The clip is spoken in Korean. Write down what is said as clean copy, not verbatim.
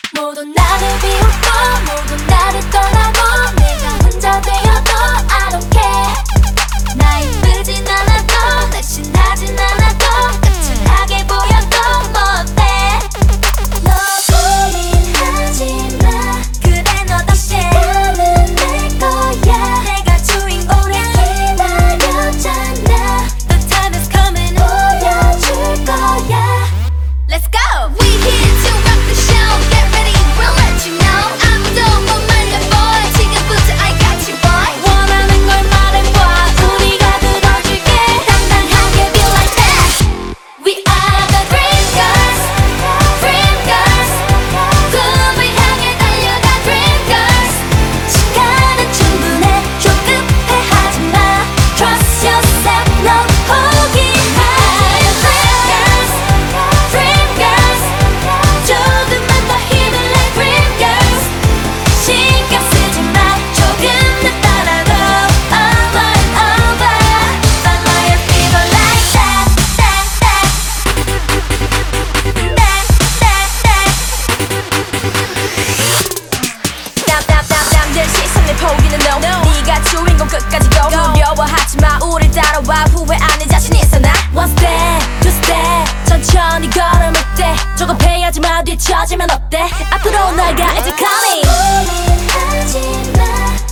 모두 나를 비웃고 모두 나를 떠나고 내가 혼자 되어도 I don't care. 나 힘들진 않아도 날씬하진 않아도 까칠하게 보여도 뭐 어때. 너 고민하지 마. 그래 너 덕에 나는 내 거야. 내가 주인공 오래 기다렸잖아. The time is coming. 보여줄 거야. Let's go. We here to rock the show. Get ready, we'll let you know. 아무도 못 말려 boy. 지금부터 I got you boy. 원하는 걸 말해봐. 우리가 들어줄게. 당당하게 be like that. We are the dream girls. Dream girls. 꿈을 향해 달려가 dream girls. 시간은 충분해. 조급해 하지 마. Trust yourself. 넌 포기하지 마. Dream girls. 조금만 더 힘을 내 dream girls. 신경 쓰지 마. 조금 늦더라도 over and over. Fire fever like that, that, that. 남들 시선을 포기는 no. 네가 주인공 끝까지 go. 두려워하지 마. 우릴 따라와. 후회 안 해. 자신 있어 나. One step, two step. 천천히 걸음을 때 조급해하지 마. 뒤처지면 어때. 앞으로 널 가. It's coming. 고민하지 마.